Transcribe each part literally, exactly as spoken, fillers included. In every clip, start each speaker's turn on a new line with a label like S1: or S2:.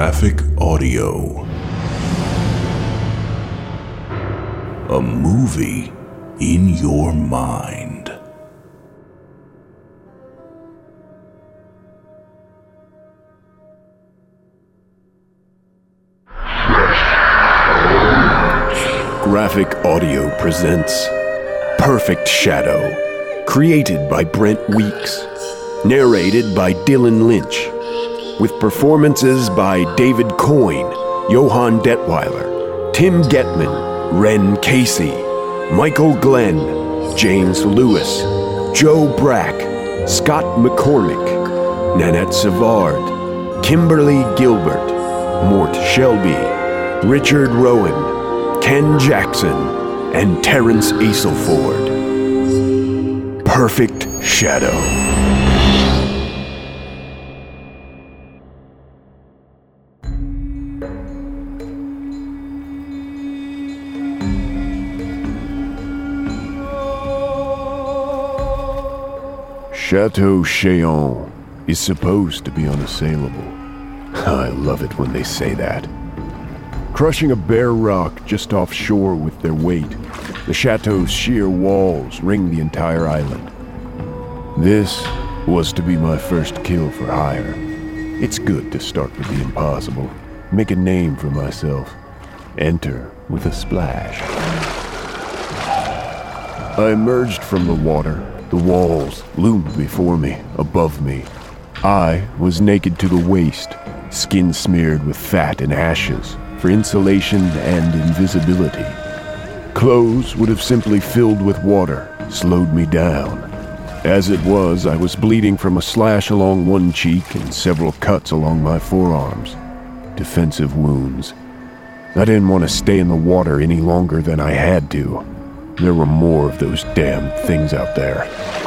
S1: Graphic Audio. A movie in your mind. Graphic Audio presents Perfect Shadow, created by Brent Weeks, narrated by Dylan Lynch, with performances by David Coyne, Johan Detweiler, Tim Getman, Ren Casey, Michael Glenn, James Lewis, Joe Brack, Scott McCormick, Nanette Savard, Kimberly Gilbert, Mort Shelby, Richard Rowan, Ken Jackson, and Terrence Aselford. Perfect Shadow. Chateau Cheyenne is supposed to be unassailable. I love it when they say that. Crushing a bare rock just offshore with their weight, the chateau's sheer walls ring the entire island. This was to be my first kill for hire. It's good to start with the impossible, make a name for myself, enter with a splash. I emerged from the water. The walls loomed before me, above me. I was naked to the waist, skin smeared with fat and ashes for insulation and invisibility. Clothes would have simply filled with water, slowed me down. As it was, I was bleeding from a slash along one cheek and several cuts along my forearms. Defensive wounds. I didn't want to stay in the water any longer than I had to. There were more of those damn things out there.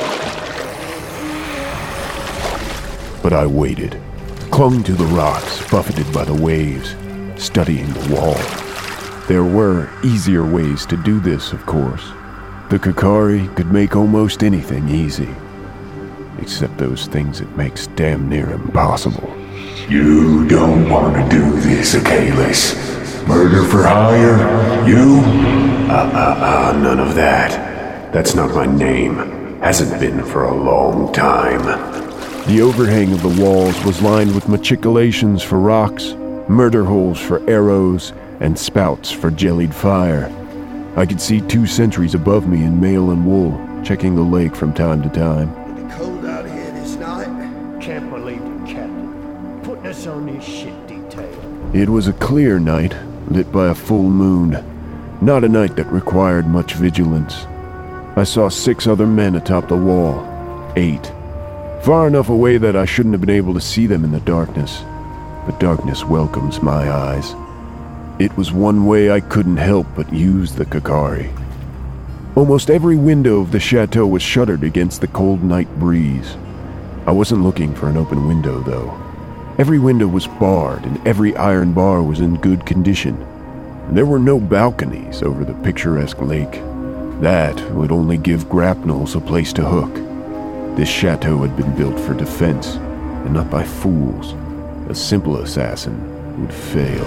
S1: But I waited, clung to the rocks, buffeted by the waves, studying the wall. There were easier ways to do this, of course. The Kakari could make almost anything easy, except those things it makes damn near impossible.
S2: You don't want to do this, Achilles. Murder for hire? You?
S1: Uh, uh, uh, none of that. That's not my name. Hasn't been for a long time.
S3: The overhang of the walls was lined with machicolations for rocks, murder holes for arrows, and spouts for jellied fire. I could see two sentries above me in mail and wool, checking the lake from time to time.
S4: It's cold out here this night.
S5: Can't believe it, Captain. Putting us on this shit detail.
S3: It was a clear night, lit by a full moon. Not a night that required much vigilance. I saw six other men atop the wall. Eight. Far enough away that I shouldn't have been able to see them in the darkness. But darkness welcomes my eyes. It was one way I couldn't help but use the Kakari. Almost every window of the chateau was shuttered against the cold night breeze. I wasn't looking for an open window, though. Every window was barred, and every iron bar was in good condition. There were no balconies over the picturesque lake. That would only give grapnels a place to hook. This chateau had been built for defense, and not by fools. A simple assassin would fail.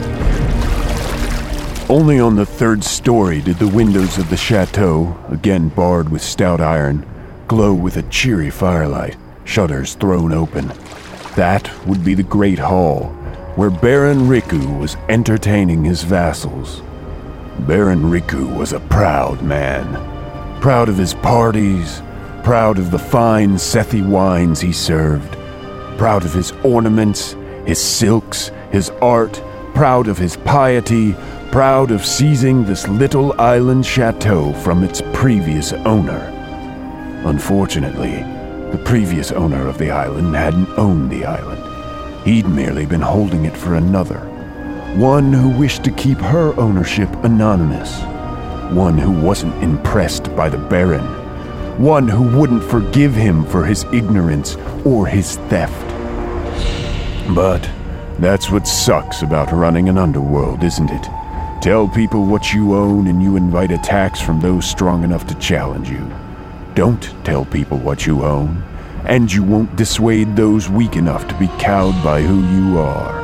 S3: Only on the third story did the windows of the chateau, again barred with stout iron, glow with a cheery firelight, shutters thrown open. That would be the Great Hall, where Baron Riku was entertaining his vassals. Baron Riku was a proud man. Proud of his parties, proud of the fine Sethi wines he served, proud of his ornaments, his silks, his art, proud of his piety, proud of seizing this little island chateau from its previous owner. Unfortunately, the previous owner of the island hadn't owned the island. He'd merely been holding it for another. One who wished to keep her ownership anonymous. One who wasn't impressed by the Baron. One who wouldn't forgive him for his ignorance or his theft. But that's what sucks about running an underworld, isn't it? Tell people what you own and you invite attacks from those strong enough to challenge you. Don't tell people what you own, and you won't dissuade those weak enough to be cowed by who you are.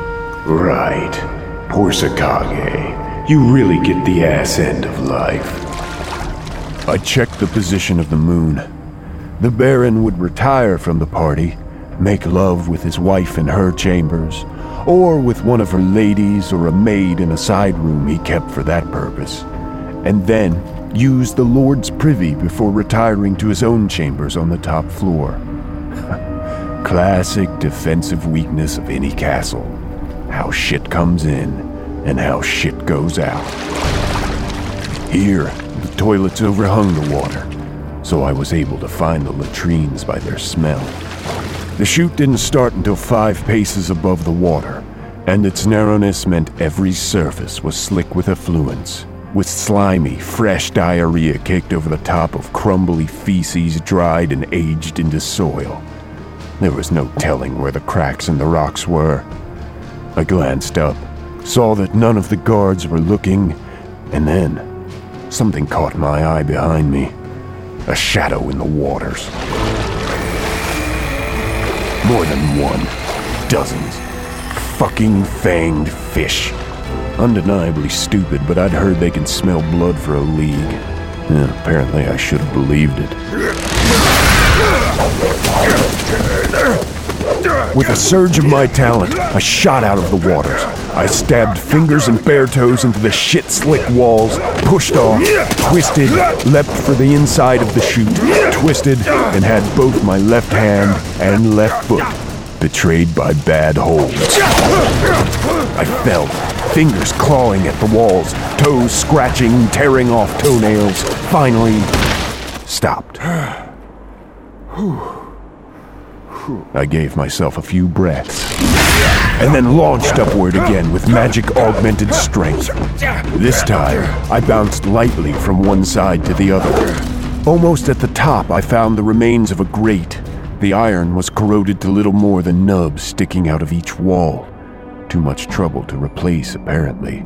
S1: Right. Porsakage, you really get the ass end of life.
S3: I checked the position of the moon. The Baron would retire from the party, make love with his wife in her chambers, or with one of her ladies or a maid in a side room he kept for that purpose, and then use the Lord's privy before retiring to his own chambers on the top floor. Classic defensive weakness of any castle. How shit comes in and how shit goes out. Here, the toilets overhung the water, so I was able to find the latrines by their smell. The chute didn't start until five paces above the water, and its narrowness meant every surface was slick with effluents, with slimy, fresh diarrhea caked over the top of crumbly feces dried and aged into soil. There was no telling where the cracks in the rocks were. I glanced up, saw that none of the guards were looking, and then something caught my eye behind me. A shadow in the waters. More than one. Dozens. Fucking fanged fish. Undeniably stupid, but I'd heard they can smell blood for a league. Yeah, apparently I should have believed it. With a surge of my talent, I shot out of the waters. I stabbed fingers and bare toes into the shit-slick walls, pushed off, twisted, leapt for the inside of the chute, twisted, and had both my left hand and left foot betrayed by bad holds. I fell, fingers clawing at the walls, toes scratching, tearing off toenails, finally stopped. I gave myself a few breaths, and then launched upward again with magic-augmented strength. This time, I bounced lightly from one side to the other. Almost at the top, I found the remains of a grate. The iron was corroded to little more than nubs sticking out of each wall. Too much trouble to replace, apparently.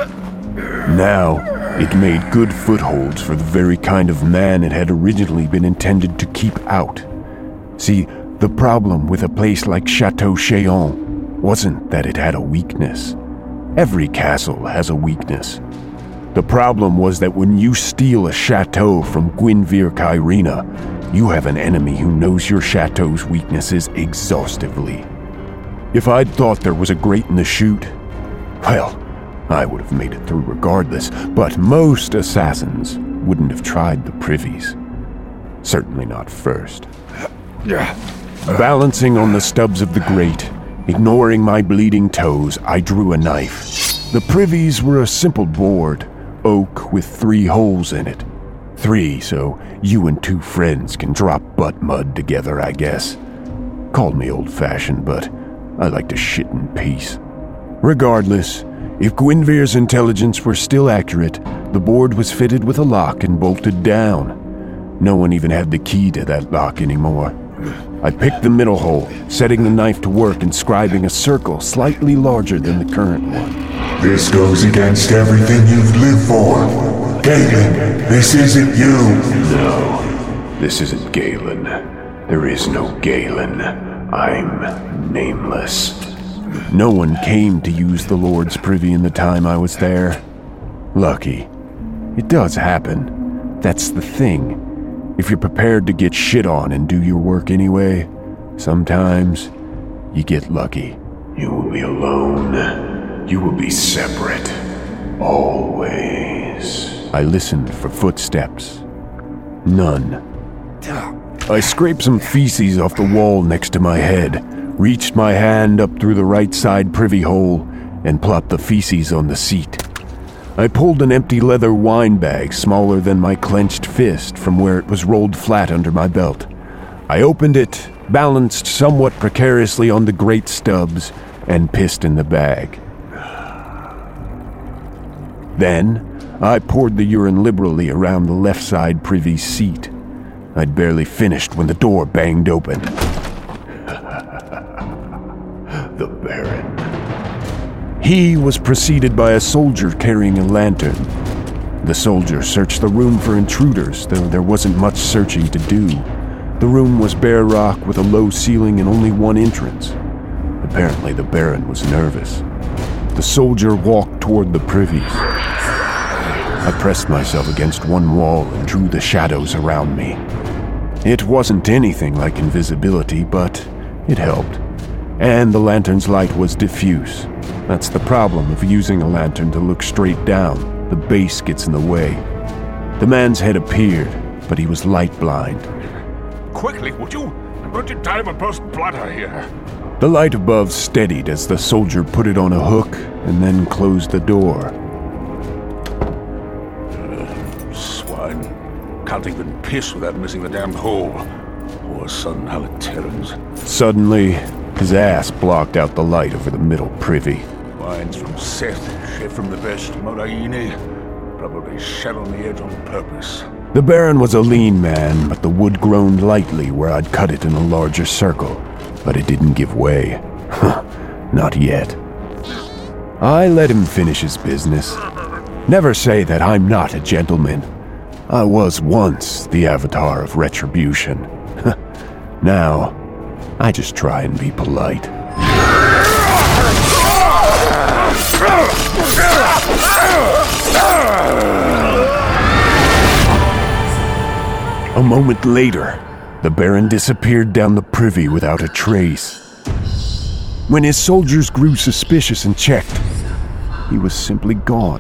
S3: Now, it made good footholds for the very kind of man it had originally been intended to keep out. See, the problem with a place like Chateau Cheyenne wasn't that it had a weakness. Every castle has a weakness. The problem was that when you steal a chateau from Gwynvere Kyrina, you have an enemy who knows your chateau's weaknesses exhaustively. If I'd thought there was a grate in the chute, well, I would have made it through regardless, but most assassins wouldn't have tried the privies. Certainly not first. Balancing on the stubs of the grate, ignoring my bleeding toes, I drew a knife. The privies were a simple board, oak with three holes in it. Three, so you and two friends can drop butt mud together, I guess. Called me old-fashioned, but I like to shit in peace. Regardless, if Gwynvere's intelligence were still accurate, the board was fitted with a lock and bolted down. No one even had the key to that lock anymore. I picked the middle hole, setting the knife to work and scribing a circle slightly larger than the current one.
S2: This goes against everything you've lived for. Galen, this isn't you.
S1: No, this isn't Galen. There is no Galen. I'm nameless.
S3: No one came to use the Lord's privy in the time I was there. Lucky. It does happen. That's the thing. If you're prepared to get shit on and do your work anyway, sometimes you get lucky.
S1: You will be alone. You will be separate. Always.
S3: I listened for footsteps. None. I scraped some feces off the wall next to my head, reached my hand up through the right side privy hole, and plopped the feces on the seat. I pulled an empty leather wine bag smaller than my clenched fist from where it was rolled flat under my belt. I opened it, balanced somewhat precariously on the grate stubs, and pissed in the bag. Then, I poured the urine liberally around the left side privy seat. I'd barely finished when the door banged open.
S1: The Baron.
S3: He was preceded by a soldier carrying a lantern. The soldier searched the room for intruders, though there wasn't much searching to do. The room was bare rock with a low ceiling and only one entrance. Apparently the Baron was nervous. The soldier walked toward the privies. I pressed myself against one wall and drew the shadows around me. It wasn't anything like invisibility, but it helped. And the lantern's light was diffuse. That's the problem of using a lantern to look straight down. The base gets in the way. The man's head appeared, but he was light blind.
S6: Quickly, would you? I'm going to die of a burst bladder here.
S3: The light above steadied as the soldier put it on a hook and then closed the door.
S6: Uh, swine. Can't even piss without missing the damned hole. Poor son Alaterans.
S3: Suddenly, his ass blocked out the light over the middle privy.
S6: Wines from Seth, chef from the best Moraine. Probably sat on the edge on purpose.
S3: The Baron was a lean man, but the wood groaned lightly where I'd cut it in a larger circle. But it didn't give way. Huh, not yet. I let him finish his business. Never say that I'm not a gentleman. I was once the avatar of retribution. Now, I just try and be polite. A moment later, the Baron disappeared down the privy without a trace. When his soldiers grew suspicious and checked, he was simply gone.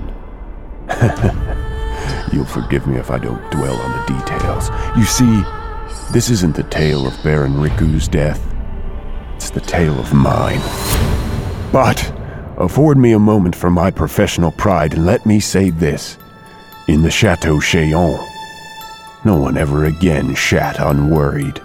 S3: You'll forgive me if I don't dwell on the details. You see, this isn't the tale of Baron Riku's death. It's the tale of mine. But afford me a moment for my professional pride and let me say this. In the Chateau Cheyenne, no one ever again shat unworried.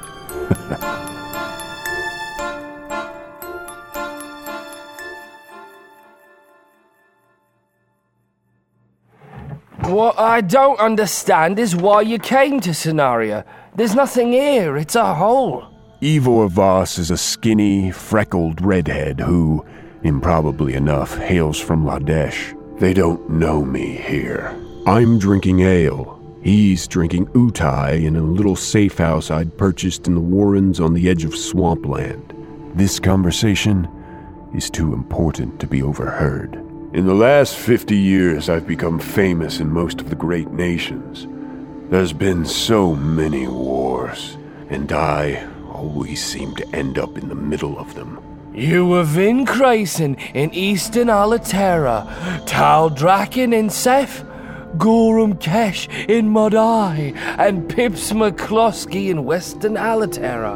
S7: What I don't understand is why you came to Cenaria. There's nothing here, it's a hole.
S3: Ivor Voss is a skinny, freckled redhead who, improbably enough, hails from Ladesh. They don't know me here. I'm drinking ale. He's drinking Utai in a little safe house I'd purchased in the Warrens on the edge of swampland. This conversation is too important to be overheard. In the last fifty years, I've become famous in most of the great nations. There's been so many wars, and I always seem to end up in the middle of them.
S7: You were Vin Crayson in Eastern Alatera, Tal Draken in Seth, Gorham Kesh in Modai, and Pips McCloskey in Western Alatera.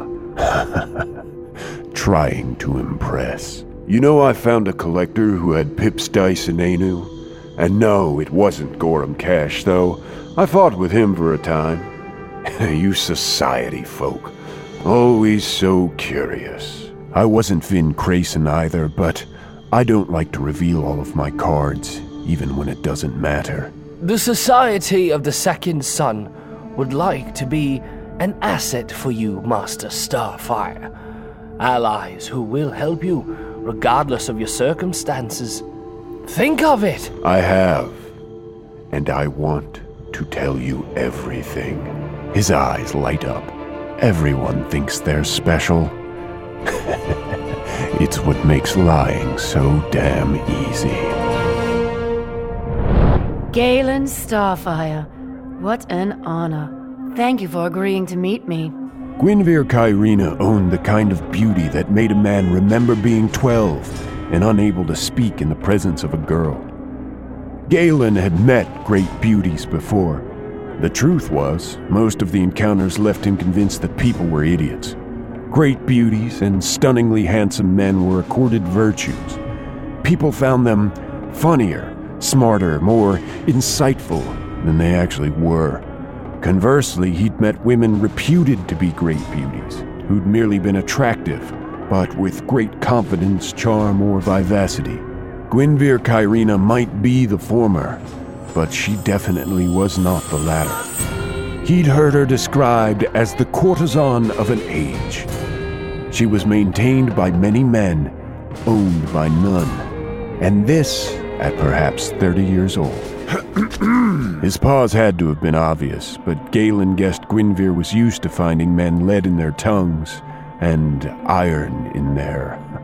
S3: Trying to impress. You know, I found a collector who had Pip's dice in Anu. And no, it wasn't Gorham Cash, though. I fought with him for a time. You society folk. Always so curious. I wasn't Vin Crayson either, but I don't like to reveal all of my cards, even when it doesn't matter.
S7: The Society of the Second Son would like to be an asset for you, Master Starfire. Allies who will help you, regardless of your circumstances. Think of it!
S3: I have. And I want to tell you everything. His eyes light up. Everyone thinks they're special. It's what makes lying so damn easy.
S8: Galen Starfire, what an honor. Thank you for agreeing to meet me.
S3: Gwynvere Kyrena owned the kind of beauty that made a man remember being twelve and unable to speak in the presence of a girl. Galen had met great beauties before. The truth was, most of the encounters left him convinced that people were idiots. Great beauties and stunningly handsome men were accorded virtues. People found them funnier, smarter, more insightful than they actually were. Conversely, he'd met women reputed to be great beauties, who'd merely been attractive, but with great confidence, charm, or vivacity. Gwynvere Kyrena might be the former, but she definitely was not the latter. He'd heard her described as the courtesan of an age. She was maintained by many men, owned by none, and this at perhaps thirty years old. His pause had to have been obvious, but Galen guessed Gwynvere was used to finding men lead in their tongues and iron in their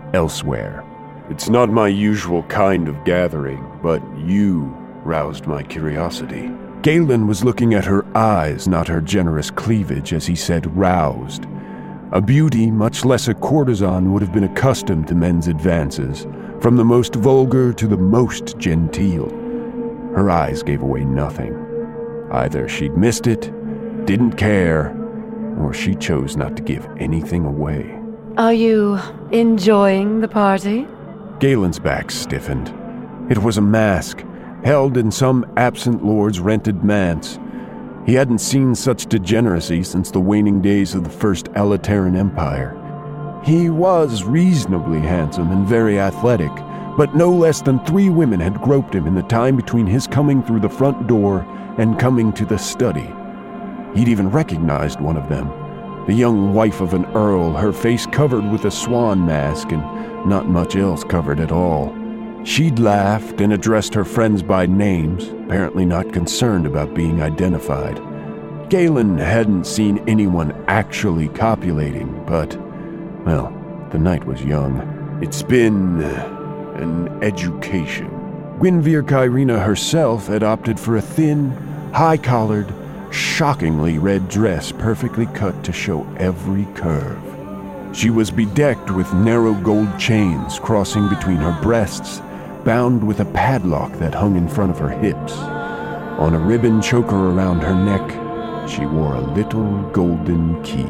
S1: elsewhere. It's not my usual kind of gathering, but you roused my curiosity. Galen was looking at her eyes, not her generous cleavage, as he said roused. A beauty, much less a courtesan, would have been accustomed to men's advances, from the most vulgar to the most genteel. Her eyes gave away nothing. Either she'd missed it, didn't care, or she chose not to give anything away.
S8: Are you enjoying the party?
S1: Galen's back stiffened. It was a mask, held in some absent lord's rented manse. He hadn't seen such degeneracy since the waning days of the First Alateran Empire. He was reasonably handsome and very athletic, but no less than three women had groped him in the time between his coming through the front door and coming to the study. He'd even recognized one of them, the young wife of an earl, her face covered with a swan mask and not much else covered at all. She'd laughed and addressed her friends by names, apparently not concerned about being identified. Galen hadn't seen anyone actually copulating, but, well, the night was young. It's been an education. Gwynvere Kyrina herself had opted for a thin, high-collared, shockingly red dress perfectly cut to show every curve. She was bedecked with narrow gold chains crossing between her breasts, bound with a padlock that hung in front of her hips. On a ribbon choker around her neck, she wore a little golden key.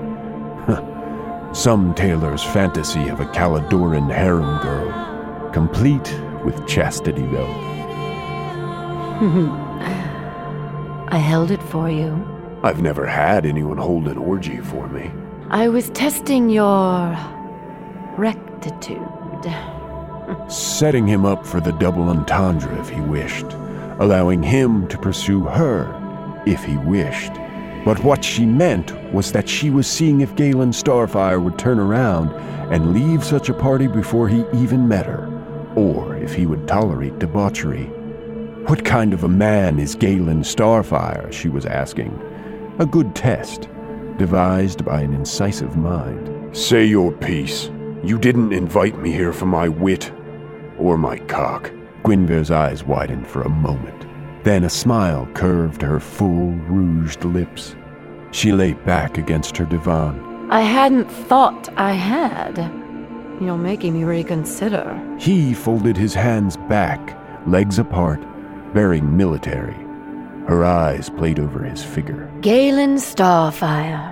S1: Some tailor's fantasy of a Caladoran harem girl, complete with chastity belt.
S8: I held it for you.
S1: I've never had anyone hold an orgy for me.
S8: I was testing your rectitude.
S1: Setting him up for the double entendre if he wished, allowing him to pursue her if he wished. But what she meant was that she was seeing if Galen Starfire would turn around and leave such a party before he even met her, or if he would tolerate debauchery. What kind of a man is Galen Starfire, she was asking. A good test, devised by an incisive mind. Say your piece. You didn't invite me here for my wit or my cock. Gwynvere's eyes widened for a moment. Then a smile curved her full, rouged lips. She lay back against her divan.
S8: I hadn't thought I had. You're making me reconsider.
S1: He folded his hands back, legs apart, bearing military. Her eyes played over his figure.
S8: Galen Starfire.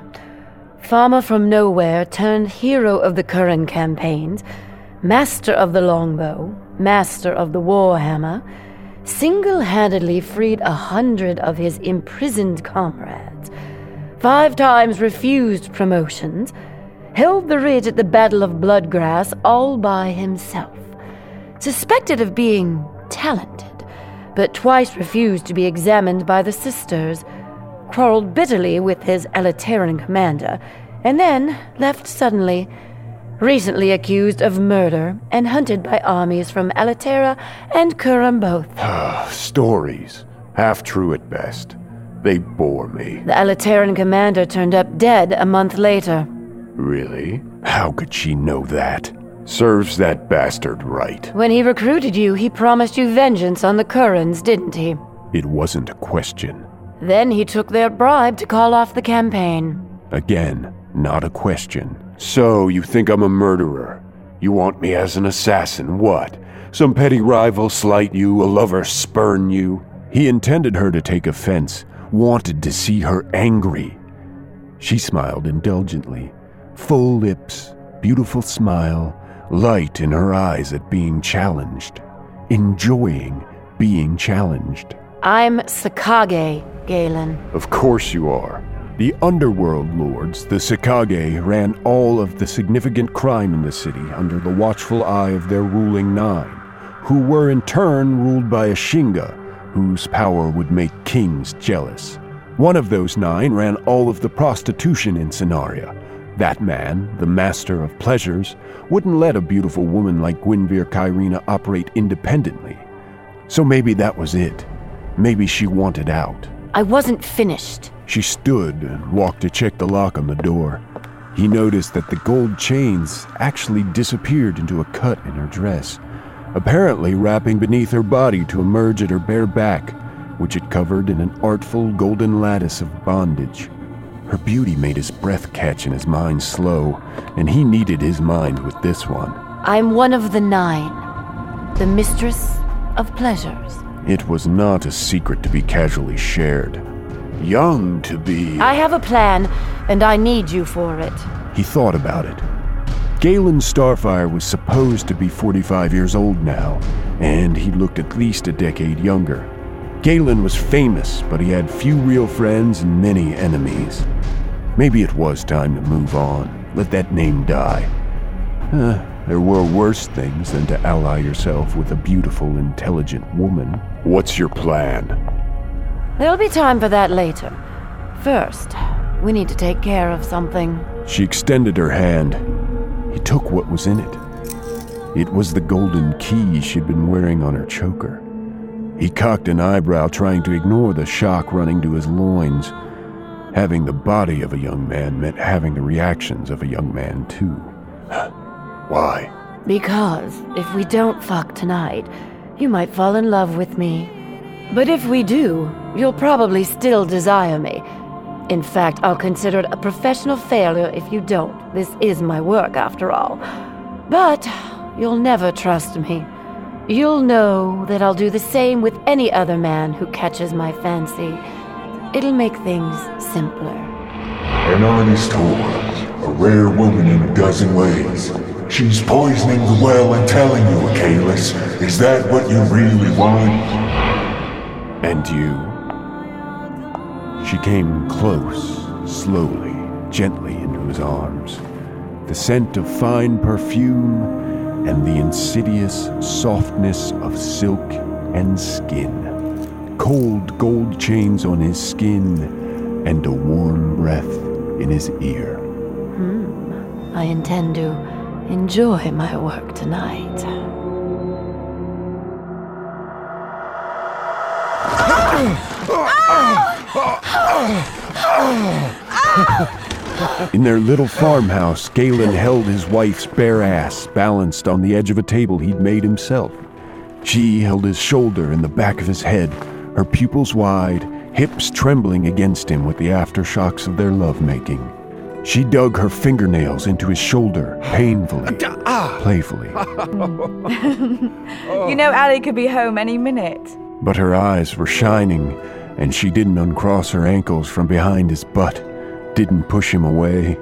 S8: Farmer from nowhere turned hero of the Curran campaigns, master of the longbow, master of the warhammer, single-handedly freed a hundred of his imprisoned comrades, five times refused promotions, held the ridge at the Battle of Bloodgrass all by himself, suspected of being talented, but twice refused to be examined by the sisters, quarreled bitterly with his Alateran commander, and then left suddenly, recently accused of murder and hunted by armies from Alatera and Curran both.
S1: Stories, half true at best. They bore me.
S8: The Alateran commander turned up dead a month later.
S1: Really? How could she know that? Serves that bastard right.
S8: When he recruited you, he promised you vengeance on the Currans, didn't he?
S1: It wasn't a question.
S8: Then he took their bribe to call off the campaign.
S1: Again, not a question. So, you think I'm a murderer? You want me as an assassin, what? Some petty rival slight you, a lover spurn you? He intended her to take offense, wanted to see her angry. She smiled indulgently. Full lips, beautiful smile, light in her eyes at being challenged. Enjoying being challenged.
S8: I'm Sakage, Galen.
S1: Of course you are. The underworld lords, the Sakage, ran all of the significant crime in the city under the watchful eye of their ruling nine, who were in turn ruled by a Shinga, whose power would make kings jealous. One of those nine ran all of the prostitution in Cenaria. That man, the master of pleasures, wouldn't let a beautiful woman like Gwynvere Kyrina operate independently. So maybe that was it. Maybe she wanted out.
S8: I wasn't finished.
S1: She stood and walked to check the lock on the door.
S3: He noticed that the gold chains actually disappeared into a cut in her dress, apparently wrapping beneath her body to emerge at her bare back, which it covered in an artful golden lattice of bondage. Her beauty made his breath catch and his mind slow, and he needed his mind with this one.
S8: I'm one of the nine, the mistress of pleasures.
S3: It was not a secret to be casually shared. Young to be...
S8: I have a plan, and I need you for it.
S3: He thought about it. Galen Starfire was supposed to be forty-five years old now, and he looked at least a decade younger. Galen was famous, but he had few real friends and many enemies. Maybe it was time to move on, let that name die. Uh, there were worse things than to ally yourself with a beautiful, intelligent woman. What's your plan?
S8: There'll be time for that later. First, we need to take care of something.
S3: She extended her hand. He took what was in it. It was the golden key she'd been wearing on her choker. He cocked an eyebrow, trying to ignore the shock running to his loins. Having the body of a young man meant having the reactions of a young man, too. Why?
S8: Because if we don't fuck tonight, you might fall in love with me. But if we do, you'll probably still desire me. In fact, I'll consider it a professional failure if you don't. This is my work, after all. But you'll never trust me. You'll know that I'll do the same with any other man who catches my fancy. It'll make things simpler.
S2: An honest whore, a rare woman in a dozen ways. She's poisoning the well and telling you, Achilles. Is that what you really want?
S3: And you? She came close, slowly, gently into his arms. The scent of fine perfume and the insidious softness of silk and skin. Cold gold chains on his skin and a warm breath in his ear.
S8: Hmm. I intend to enjoy my work tonight.
S3: In their little farmhouse, Galen held his wife's bare ass balanced on the edge of a table he'd made himself. She held his shoulder and the back of his head, her pupils wide, hips trembling against him with the aftershocks of their lovemaking. She dug her fingernails into his shoulder, painfully, playfully.
S9: You know Ali could be home any minute.
S3: But her eyes were shining, and she didn't uncross her ankles from behind his butt, didn't push him away.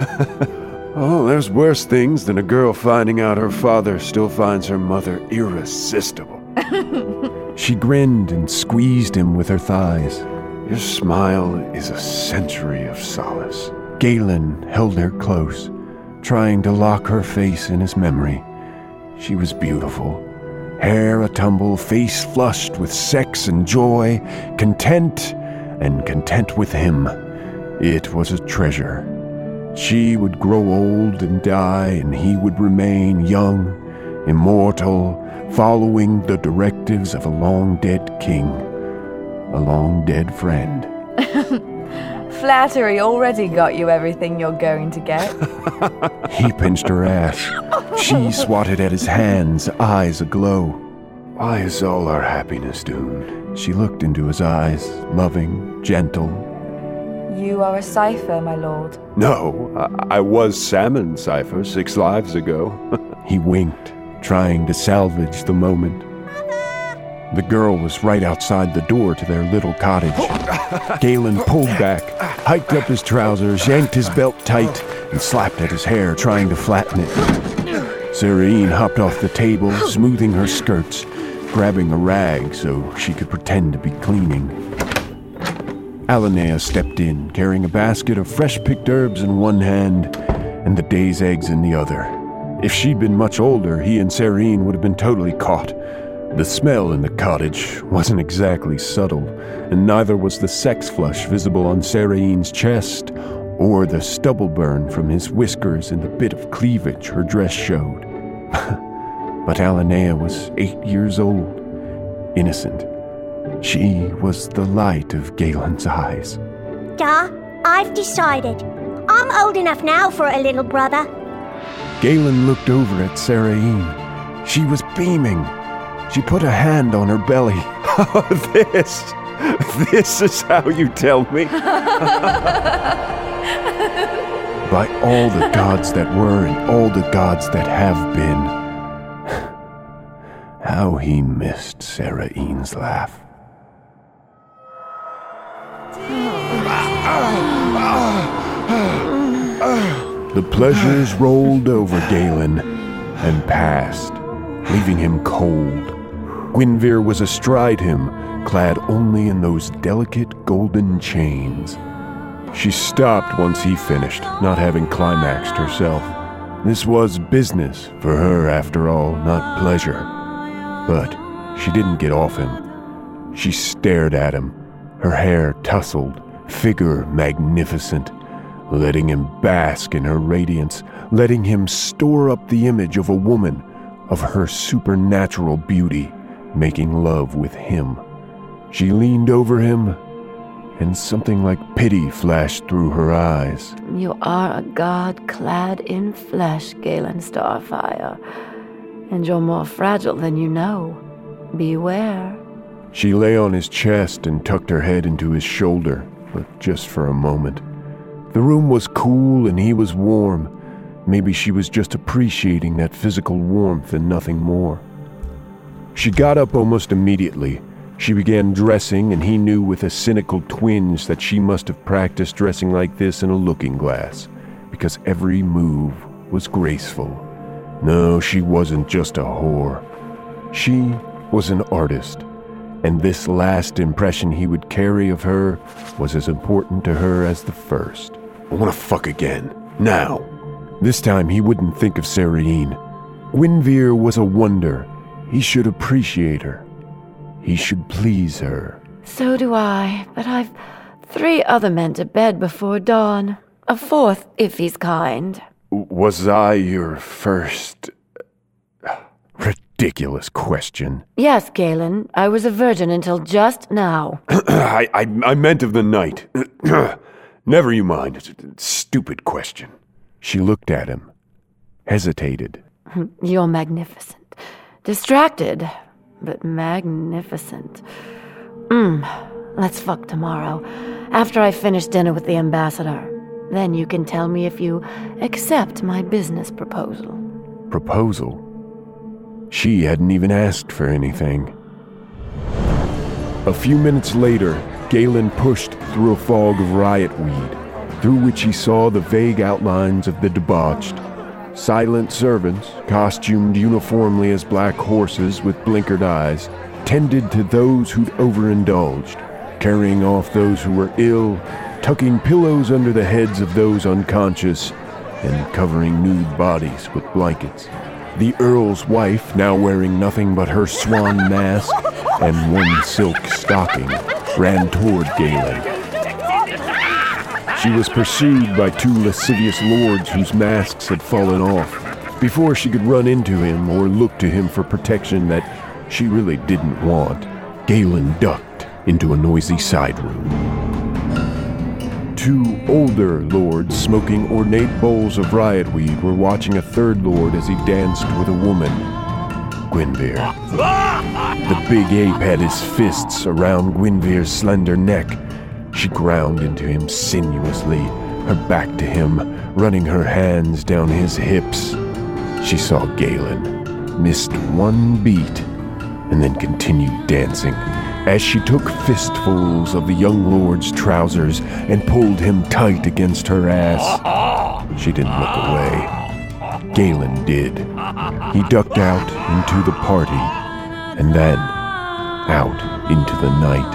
S3: Oh, there's worse things than a girl finding out her father still finds her mother irresistible. She grinned and squeezed him with her thighs. Your smile is a century of solace. Galen held her close, trying to lock her face in his memory. She was beautiful. Hair a-tumble, face flushed with sex and joy, content and content with him. It was a treasure. She would grow old and die, and he would remain young, immortal, following the directives of a long-dead king, a long-dead friend.
S9: Flattery already got you everything you're going to get.
S3: He pinched her ass. She swatted at his hands, eyes aglow. Why is all our happiness doomed? She looked into his eyes, loving, gentle.
S9: You are a cipher, my lord.
S3: No, I, I was Salmon Cipher six lives ago. He winked, trying to salvage the moment. The girl was right outside the door to their little cottage. Galen pulled back, hiked up his trousers, yanked his belt tight, and slapped at his hair, trying to flatten it. Sarene hopped off the table, smoothing her skirts, grabbing a rag so she could pretend to be cleaning. Alanea stepped in, carrying a basket of fresh-picked herbs in one hand and the day's eggs in the other. If she'd been much older, he and Sarene would have been totally caught. The smell in the cottage wasn't exactly subtle, and neither was the sex flush visible on Sarene's chest or the stubble burn from his whiskers and the bit of cleavage her dress showed. But Alanea was eight years old, innocent. She was the light of Galen's eyes.
S10: Duh, I've decided. I'm old enough now for a little brother.
S3: Galen looked over at Saraine. She was beaming. She put a hand on her belly. Oh, this, this is how you tell me. By all the gods that were and all the gods that have been. How he missed Saraine's laugh. The pleasures rolled over Galen and passed, leaving him cold. Gwynvere was astride him, clad only in those delicate golden chains. She stopped once he finished, not having climaxed herself. This was business for her, after all, not pleasure. But she didn't get off him. She stared at him, her hair tousled, figure magnificent, letting him bask in her radiance, letting him store up the image of a woman, of her supernatural beauty, making love with him. She leaned over him, and something like pity flashed through her eyes.
S8: You are a god clad in flesh, Galen Starfire, and you're more fragile than you know. Beware.
S3: She lay on his chest and tucked her head into his shoulder, but just for a moment. The room was cool and he was warm. Maybe she was just appreciating that physical warmth and nothing more. She got up almost immediately. She began dressing, and he knew with a cynical twinge that she must have practiced dressing like this in a looking glass, because every move was graceful. No, she wasn't just a whore. She was an artist, and this last impression he would carry of her was as important to her as the first. I want to fuck again. Now. This time he wouldn't think of Saraine. Gwynvere was a wonder. He should appreciate her. He should please her.
S8: So do I, but I've three other men to bed before dawn. A fourth, if he's kind.
S3: Was I your first... Ridiculous question.
S8: Yes, Galen. I was a virgin until just now.
S3: I, I I meant of the night. Never you mind. It's a stupid question. She looked at him, hesitated.
S8: You're magnificent. Distracted, but magnificent. Mm, let's fuck tomorrow, after I finish dinner with the ambassador. Then you can tell me if you accept my business proposal.
S3: Proposal? She hadn't even asked for anything. A few minutes later, Galen pushed through a fog of riot weed, through which he saw the vague outlines of the debauched. Silent servants, costumed uniformly as black horses with blinkered eyes, tended to those who'd overindulged, carrying off those who were ill, tucking pillows under the heads of those unconscious, and covering nude bodies with blankets. The Earl's wife, now wearing nothing but her swan mask and one silk stocking, ran toward Galen. She was pursued by two lascivious lords whose masks had fallen off, before she could run into him or look to him for protection that she really didn't want. Galen ducked into a noisy side room. Two older lords smoking ornate bowls of riot weed were watching a third lord as he danced with a woman, Gwynvere. The big ape had his fists around Gwynvere's slender neck. She ground into him sinuously, her back to him, running her hands down his hips. She saw Galen, missed one beat, and then continued dancing as she took fistfuls of the young lord's trousers and pulled him tight against her ass. She didn't look away. Galen did. He ducked out into the party, and then out into the night.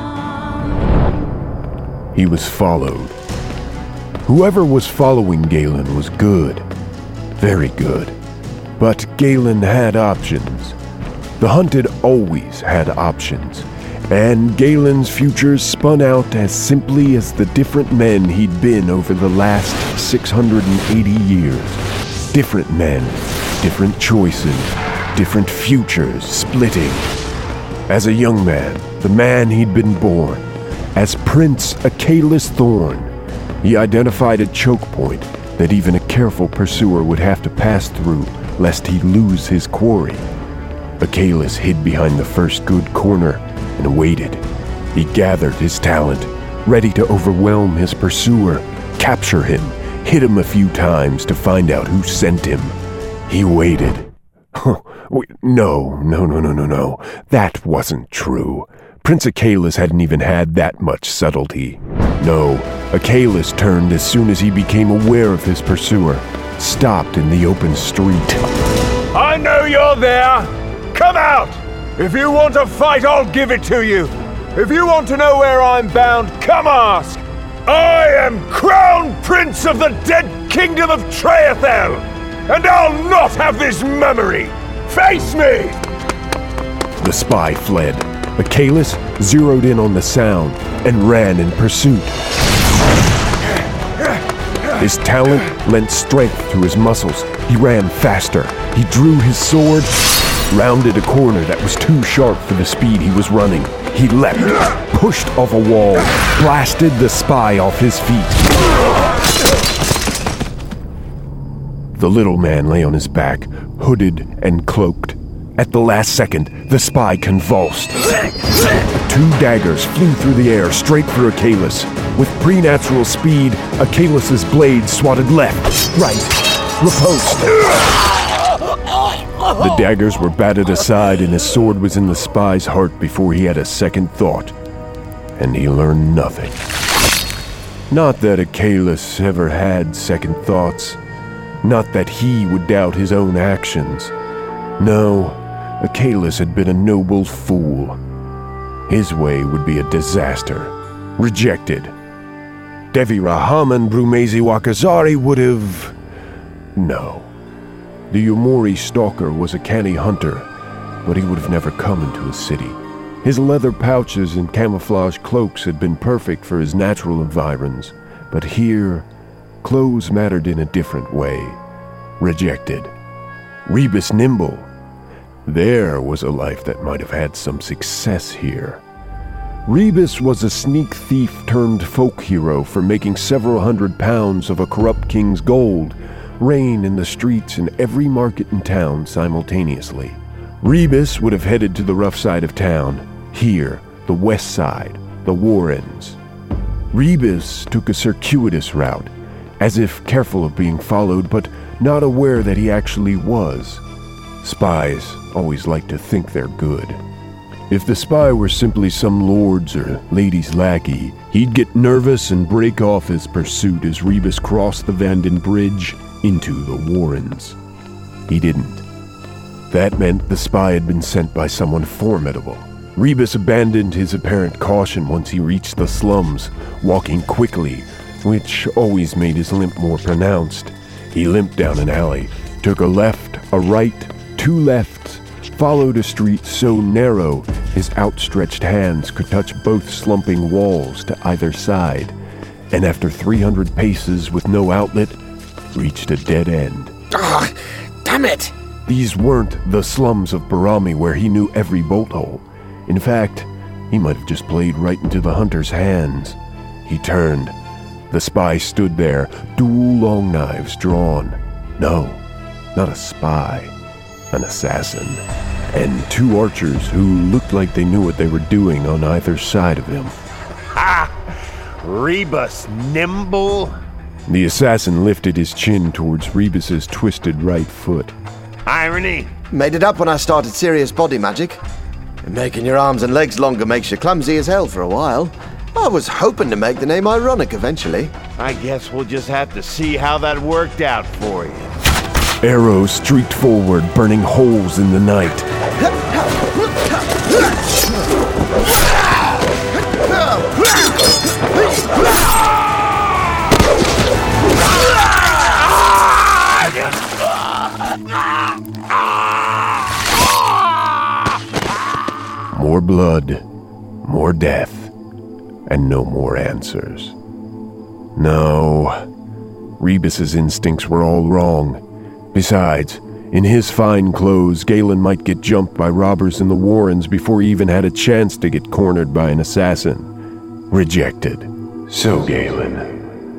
S3: He was followed. Whoever was following Galen was good. Very good. But Galen had options. The hunted always had options. And Galen's futures spun out as simply as the different men he'd been over the last six hundred eighty years. Different men, different choices, different futures splitting. As a young man, the man he'd been born, as Prince Acaelus Thorn,
S1: He identified a choke point that even a careful pursuer would have to pass through lest he lose his quarry. Achilles hid behind the first good corner and waited. He gathered his talent, ready to overwhelm his pursuer, capture him, hit him a few times to find out who sent him. He waited. Oh, wait, no, no, no, no, no, no. That wasn't true. Prince Achilles hadn't even had that much subtlety. No, Achilles turned as soon as he became aware of his pursuer, stopped in the open street.
S11: I know you're there! Come out! If you want to fight, I'll give it to you! If you want to know where I'm bound, come ask! I am Crown Prince of the dead Kingdom of Treathel, and I'll not have this memory! Face me!
S1: The spy fled. Achilles zeroed in on the sound and ran in pursuit. His talent lent strength to his muscles. He ran faster. He drew his sword, rounded a corner that was too sharp for the speed he was running. He leapt, pushed off a wall, blasted the spy off his feet. The little man lay on his back, hooded and cloaked. At the last second, the spy convulsed. Two daggers flew through the air straight for Achilles. With preternatural speed, Achilles' blade swatted left, right, riposte. The daggers were batted aside and his sword was in the spy's heart before he had a second thought. And he learned nothing. Not that Achilles ever had second thoughts. Not that he would doubt his own actions. No, Achilles had been a noble fool. His way would be a disaster. Rejected. Devi Rahaman Brumezi Wakazari would have... No. The Yomori stalker was a canny hunter, but he would have never come into a city. His leather pouches and camouflage cloaks had been perfect for his natural environs, but here, clothes mattered in a different way. Rejected. Rebus Nimble. There was a life that might have had some success here. Rebus was a sneak thief turned folk hero for making several hundred pounds of a corrupt king's gold rain in the streets in every market in town simultaneously. Rebus would have headed to the rough side of town, here, the west side, the Warrens. Rebus took a circuitous route, as if careful of being followed, but not aware that he actually was. Spies always like to think they're good. If the spy were simply some lord's or lady's lackey, he'd get nervous and break off his pursuit as Rebus crossed the Vanden Bridge into the Warrens. He didn't. That meant the spy had been sent by someone formidable. Rebus abandoned his apparent caution once he reached the slums, walking quickly, which always made his limp more pronounced. He limped down an alley, took a left, a right, two lefts, followed a street so narrow his outstretched hands could touch both slumping walls to either side, and after three hundred paces with no outlet, reached a dead end.
S12: Ah, damn it!
S1: These weren't the slums of Barami where he knew every bolt hole. In fact, he might have just played right into the hunter's hands. He turned. The spy stood there, dual long knives drawn. No, not a spy, an assassin. And two archers who looked like they knew what they were doing on either side of him.
S11: Ha! Rebus Nimble?
S1: The assassin lifted his chin towards Rebus's twisted right foot.
S11: Irony.
S12: Made it up when I started serious body magic. Making your arms and legs longer makes you clumsy as hell for a while. I was hoping to make the name ironic eventually.
S11: I guess we'll just have to see how that worked out for you.
S1: Arrows streaked forward, burning holes in the night. More blood, more death, and no more answers. No, Rebus's instincts were all wrong. Besides, in his fine clothes, Galen might get jumped by robbers in the Warrens before he even had a chance to get cornered by an assassin. Rejected.
S3: So, Galen,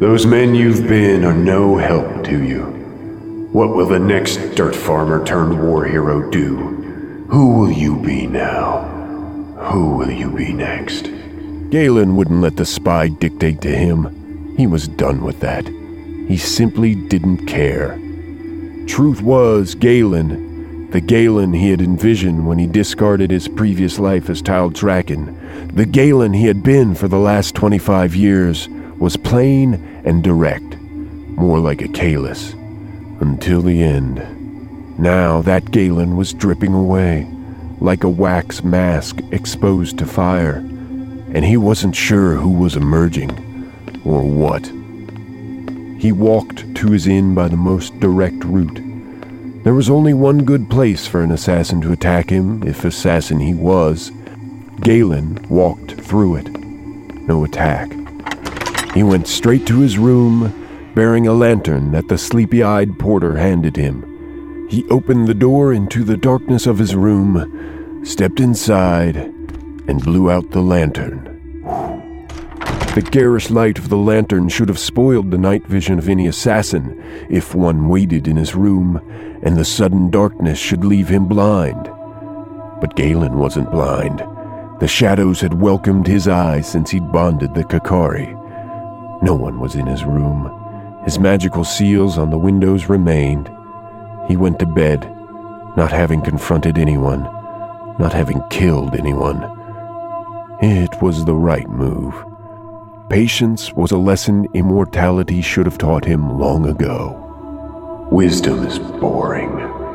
S1: Those men you've been are no help to you. What will the next dirt farmer turned war hero do? Who will you be now? Who will you be next?
S3: Galen wouldn't let the spy dictate to him. He was done with that. He simply didn't care. Truth was, Galen, the Galen he had envisioned when he discarded his previous life as Tal Draken, the Galen he had been for the last twenty-five years, was plain and direct, more like a Kalis, until the end. Now that Galen was dripping away, like a wax mask exposed to fire, and he wasn't sure who was emerging, or what. He walked to his inn by the most direct route. There was only one good place for an assassin to attack him, if assassin he was. Galen walked through it. No attack. He went straight to his room, bearing a lantern that the sleepy-eyed porter handed him. He opened the door into the darkness of his room, stepped inside, and blew out the lantern. The garish light of the lantern should have spoiled the night vision of any assassin if one waited in his room, and the sudden darkness should leave him blind. But Galen wasn't blind. The shadows had welcomed his eyes since he'd bonded the Kakari. No one was in his room. His magical seals on the windows remained. He went to bed, not having confronted anyone, not having killed anyone. It was the right move. Patience was a lesson immortality should have taught him long ago. Wisdom is boring.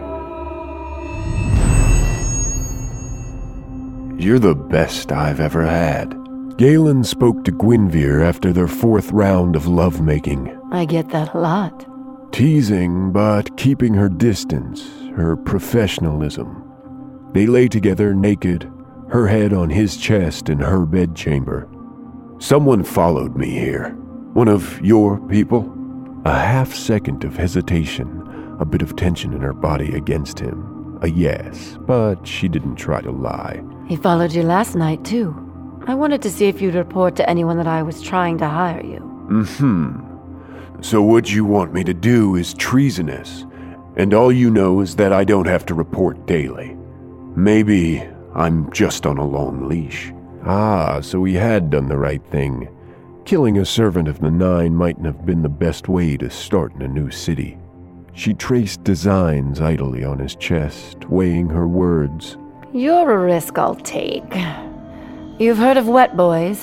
S3: You're the best I've ever had. Galen spoke to Gwynvere after their fourth round of lovemaking.
S8: I get that a lot.
S3: Teasing, but keeping her distance, her professionalism. They lay together naked, her head on his chest in her bedchamber. Someone followed me here. One of your people? A half second of hesitation, a bit of tension in her body against him. A yes, but she didn't try to lie.
S8: He followed you last night, too. I wanted to see if you'd report to anyone that I was trying to hire you.
S3: Mm-hmm. So what you want me to do is treasonous, and all you know is that I don't have to report daily. Maybe I'm just on a long leash. Ah, so he had done the right thing. Killing a servant of the Nine mightn't have been the best way to start in a new city. She traced designs idly on his chest, weighing her words.
S8: You're a risk I'll take. You've heard of wet boys?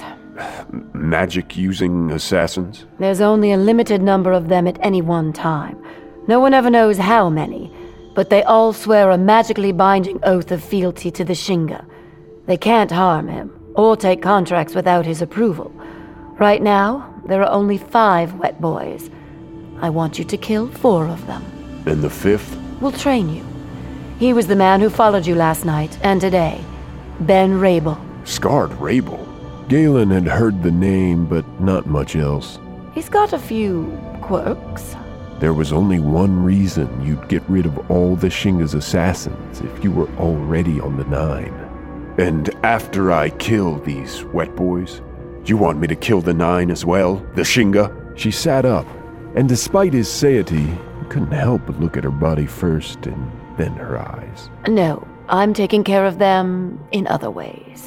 S3: Magic-using assassins?
S8: There's only a limited number of them at any one time. No one ever knows how many, but they all swear a magically binding oath of fealty to the Shinga. They can't harm him, or take contracts without his approval. Right now, there are only five wet boys. I want you to kill four of them.
S3: And the fifth?
S8: We'll train you. He was the man who followed you last night, and today. Ben Rabel.
S3: Scarred Rabel? Galen had heard the name, but not much else.
S8: He's got a few quirks.
S3: There was only one reason you'd get rid of all the Shinga's assassins if you were already on the Nine. And after I kill these wet boys, do you want me to kill the Nine as well, the Shinga? She sat up, and despite his satiety, he couldn't help but look at her body first and then her eyes.
S8: No, I'm taking care of them in other ways.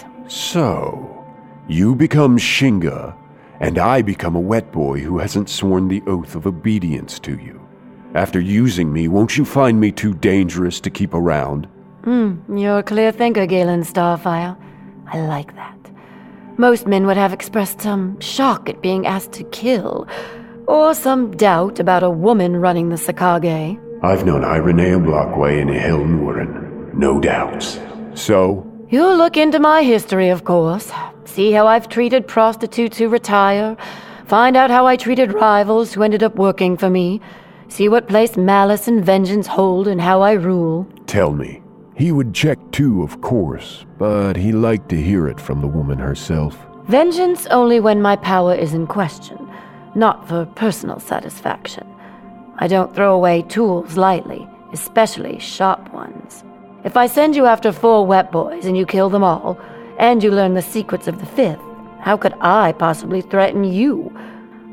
S3: So, you become Shinga, and I become a wet boy who hasn't sworn the oath of obedience to you. After using me, won't you find me too dangerous to keep around?
S8: Hmm, you're a clear thinker, Galen Starfire. I like that. Most men would have expressed some shock at being asked to kill, or some doubt about a woman running the Sakage.
S3: I've known Irenea Blockway and Ehel Nuren. No doubts. So?
S8: You'll look into my history, of course. See how I've treated prostitutes who retire. Find out how I treated rivals who ended up working for me. See what place malice and vengeance hold and how I rule.
S3: Tell me. He would check too, of course, but he liked to hear it from the woman herself.
S8: Vengeance only when my power is in question, not for personal satisfaction. I don't throw away tools lightly, especially sharp ones. If I send you after four wet boys and you kill them all, and you learn the secrets of the fifth, how could I possibly threaten you?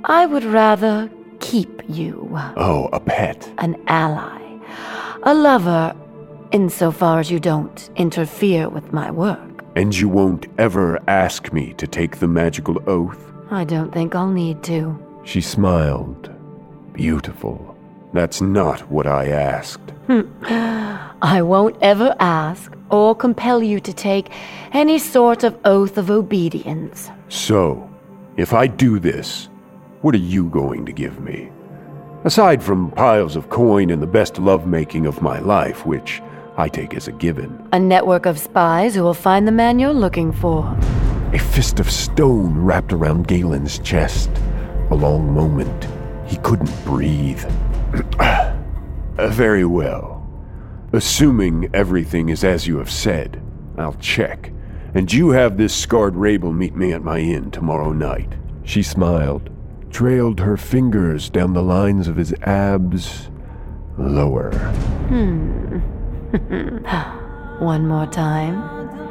S8: I would rather keep you.
S1: Oh, a pet.
S8: An ally. A lover, insofar as you don't interfere with my work.
S1: And you won't ever ask me to take the magical oath?
S8: I don't think I'll need to.
S1: She smiled. Beautiful. That's not what I asked.
S8: I won't ever ask or compel you to take any sort of oath of obedience.
S1: So, if I do this, what are you going to give me? Aside from piles of coin and the best lovemaking of my life, which I take as a given.
S8: A network of spies who will find the man you're looking for.
S1: A fist of stone wrapped around Galen's chest. A long moment. He couldn't breathe. uh, very well. Assuming everything is as you have said, I'll check. And you have this scarred Rabel meet me at my inn tomorrow night. She smiled, trailed her fingers down the lines of his abs, lower.
S8: Hmm. One more time.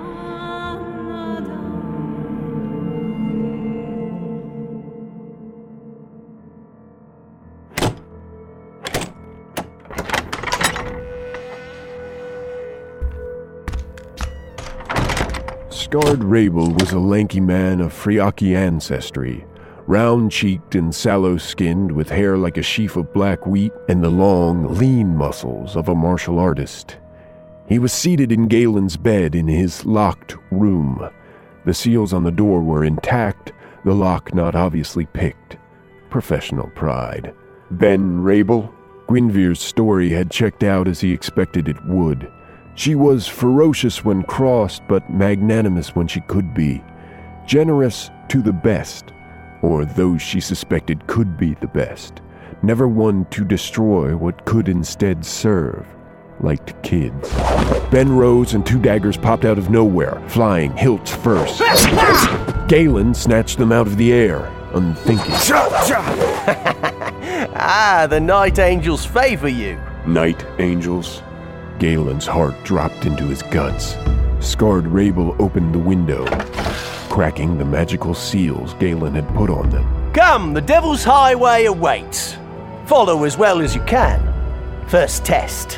S1: Scarred Rabel was a lanky man of Friaki ancestry, round-cheeked and sallow-skinned with hair like a sheaf of black wheat and the long, lean muscles of a martial artist. He was seated in Galen's bed in his locked room. The seals on the door were intact, the lock not obviously picked. Professional pride. Ben Rabel? Gwynvir's story had checked out as he expected it would. She was ferocious when crossed, but magnanimous when she could be. Generous to the best, or those she suspected could be the best. Never one to destroy what could instead serve. Liked kids. Ben rose and two daggers popped out of nowhere, flying hilts first. Galen snatched them out of the air, unthinking.
S13: Ah, the Night Angels favor you.
S1: Night Angels? Galen's heart dropped into his guts. Scarred Rabel opened the window, cracking the magical seals Galen had put on them.
S13: Come, the Devil's Highway awaits. Follow as well as you can. First test.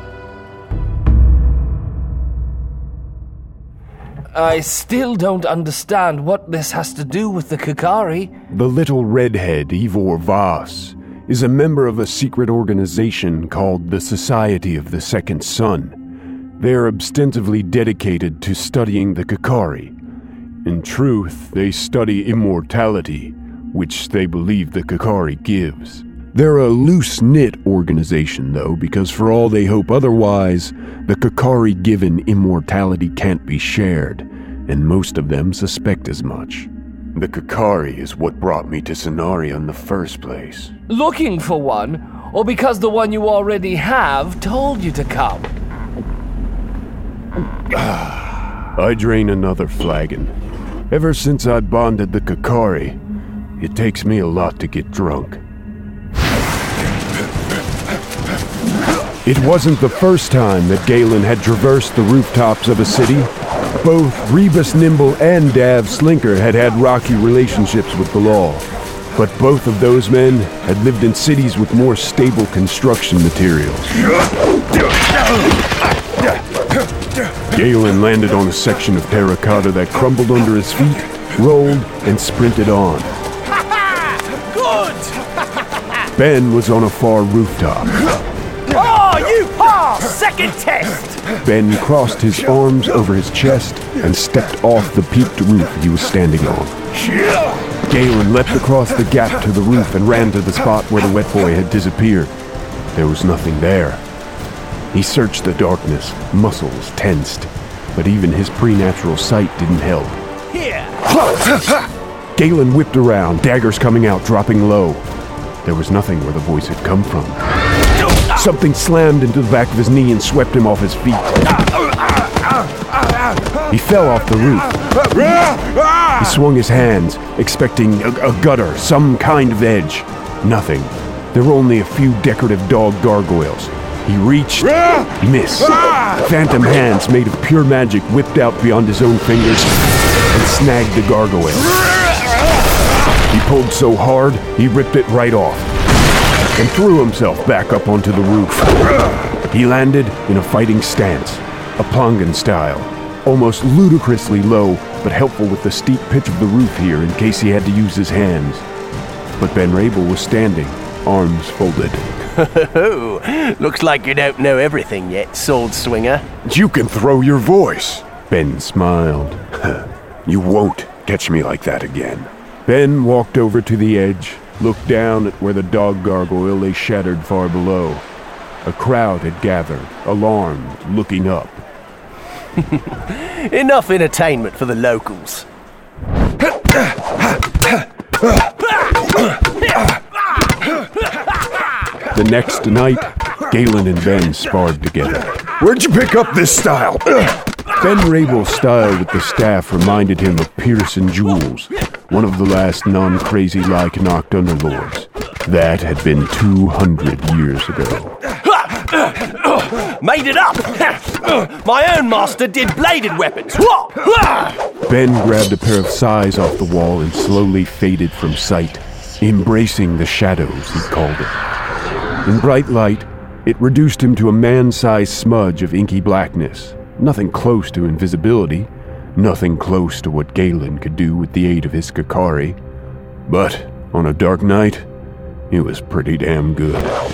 S7: I still don't understand what this has to do with the Kakari.
S1: The little redhead, Ivor Voss, is a member of a secret organization called the Society of the Second Sun. They are ostensibly dedicated to studying the Kakari. In truth, they study immortality, which they believe the Kakari gives. They're a loose-knit organization, though, because for all they hope otherwise, the Kakari-given immortality can't be shared, and most of them suspect as much. The Kakari is what brought me to Cenari in the first place.
S7: Looking for one, or because the one you already have told you to come?
S1: I drain another flagon. Ever since I bonded the Kakari, it takes me a lot to get drunk. It wasn't the first time that Galen had traversed the rooftops of a city. Both Rebus Nimble and Dav Slinker had had rocky relationships with the law, but both of those men had lived in cities with more stable construction materials. Galen landed on a section of terracotta that crumbled under his feet, rolled, and sprinted on.
S13: Good!
S1: Ben was on a far rooftop.
S13: Oh, you pass! Second test!
S1: Ben crossed his arms over his chest and stepped off the peaked roof he was standing on. Galen leapt across the gap to the roof and ran to the spot where the wet boy had disappeared. There was nothing there. He searched the darkness, muscles tensed, but even his preternatural sight didn't help.
S13: Here!
S1: Galen whipped around, daggers coming out, dropping low. There was nothing where the voice had come from. Something slammed into the back of his knee and swept him off his feet. He fell off the roof. He swung his hands, expecting a, a gutter, some kind of edge. Nothing. There were only a few decorative dog gargoyles. He reached, missed. Phantom hands made of pure magic whipped out beyond his own fingers and snagged the gargoyle. He pulled so hard, he ripped it right off and threw himself back up onto the roof. He landed in a fighting stance, a Plangen style, almost ludicrously low, but helpful with the steep pitch of the roof here in case he had to use his hands. But Ben Rabel was standing, arms folded.
S13: Looks like you don't know everything yet, sword swinger.
S1: You can throw your voice. Ben smiled. You won't catch me like that again. Ben walked over to the edge, looked down at where the dog gargoyle lay shattered far below. A crowd had gathered, alarmed, looking up.
S13: Enough entertainment for the locals.
S1: The next night, Galen and Ben sparred together.
S11: Where'd you pick up this style?
S1: Ben Rabel's style with the staff reminded him of Pearson Jules, one of the last non-crazy Lycanog Underlords. That had been two hundred years ago.
S13: Made it up! My own master did bladed weapons!
S1: Ben grabbed a pair of sais off the wall and slowly faded from sight, embracing the shadows, he called it. In bright light, it reduced him to a man-sized smudge of inky blackness. Nothing close to invisibility, nothing close to what Galen could do with the aid of his Kakari. But on a dark night, it was pretty damn good.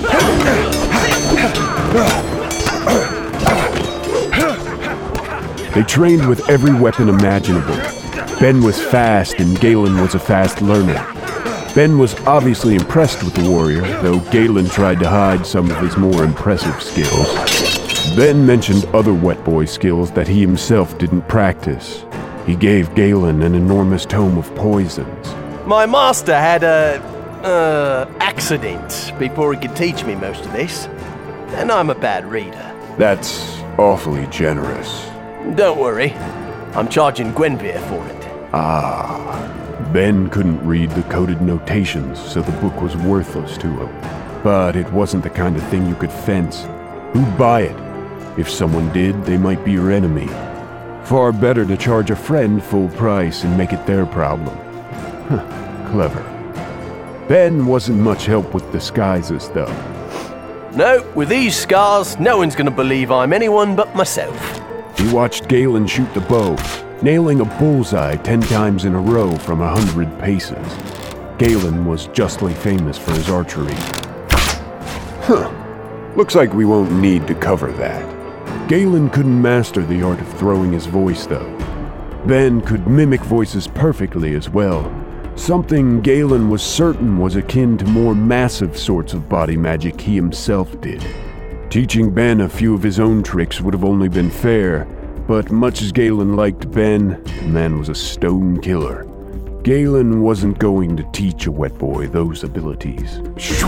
S1: They trained with every weapon imaginable. Ben was fast and Galen was a fast learner. Ben was obviously impressed with the warrior, though Galen tried to hide some of his more impressive skills. Ben mentioned other wet boy skills that he himself didn't practice. He gave Galen an enormous tome of poisons.
S13: My master had a, uh, accident before he could teach me most of this, and I'm a bad reader.
S1: That's awfully generous.
S13: Don't worry, I'm charging Gwenvere for it.
S1: Ah, Ben couldn't read the coded notations, so the book was worthless to him. But it wasn't the kind of thing you could fence. Who'd buy it? If someone did, they might be your enemy. Far better to charge a friend full price and make it their problem. Huh, clever. Ben wasn't much help with disguises, though.
S13: No, with these scars, no one's gonna believe I'm anyone but myself.
S1: He watched Galen shoot the bow, nailing a bullseye ten times in a row from a hundred paces. Galen was justly famous for his archery. Huh. Looks like we won't need to cover that. Galen couldn't master the art of throwing his voice, though. Ben could mimic voices perfectly as well. Something Galen was certain was akin to more massive sorts of body magic he himself did. Teaching Ben a few of his own tricks would have only been fair, but much as Galen liked Ben, the man was a stone killer. Galen wasn't going to teach a wet boy those abilities.